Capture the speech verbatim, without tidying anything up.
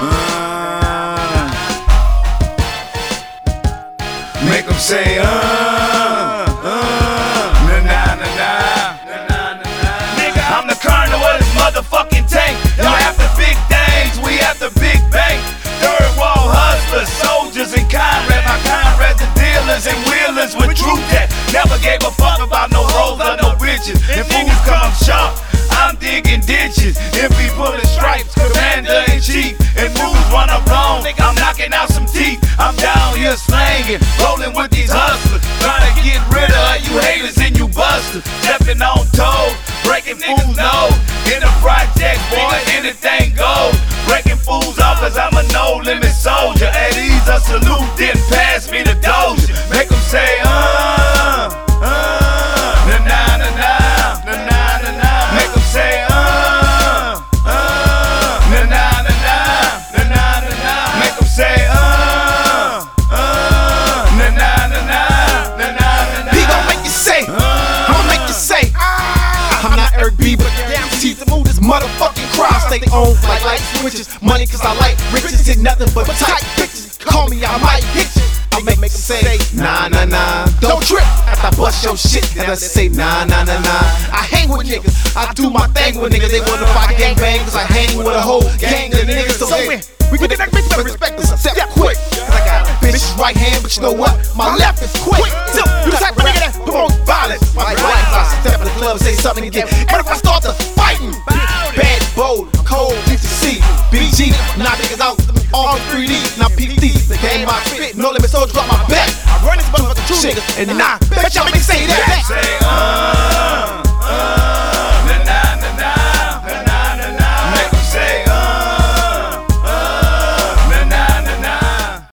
Uh, make them say, uh, uh, na na na na. Nigga, I'm the colonel of this motherfucking tank. Y'all after big things, we after big bank. Third wall hustlers, soldiers and comrades. My comrades are dealers and wheelers with truth that never gave a fuck about no hoes or no bitches. If fools come sharp, I'm digging ditches. If we pulling stripes, commander in chief. If fools run up wrong, I'm knocking out some teeth. I'm down here slanging, rolling with these hustlers, trying to get rid of you haters and you busters. Stepping on toes, breaking fools' nose. In the project, boy, anything goes. Breaking fools off cause I'm a no-limit soldier. At ease, a salute, then pass me the doja. Make them say, uh, uh, na na na na, na na na na. Make them say, uh, uh, na na na na, na na na na. Make them say, uh, uh, na na na na, na na na na. He gon' make you say, I'ma make you say, I'm not Eric B, but damn teeth to move this motherfucking crowd. Stay on like light switches, money cause I like riches. Hit nothing but tight bitches. Call me, I might hit you. I make make them say, nah nah nah. Don't trip after I bust your shit. And I say, nah nah nah nah. I hang with niggas, I do my thing with niggas. They wanna fight gang bang cause I hang with a whole gang of niggas. So when we get that bitch, better respect us, step quick. Cause I got a bitch's right hand, but you know what? My left is quick. So you the type of nigga that promotes violence. My right, I step in the club and say something again. And if I start to fighting, bad, bold, cold, G T C, B G, knock niggas out, all three D, now P D, the game I fit, no limit soldiers got my back. I run this motherfucker true niggas, and I bet y'all make me say that. Say, uh.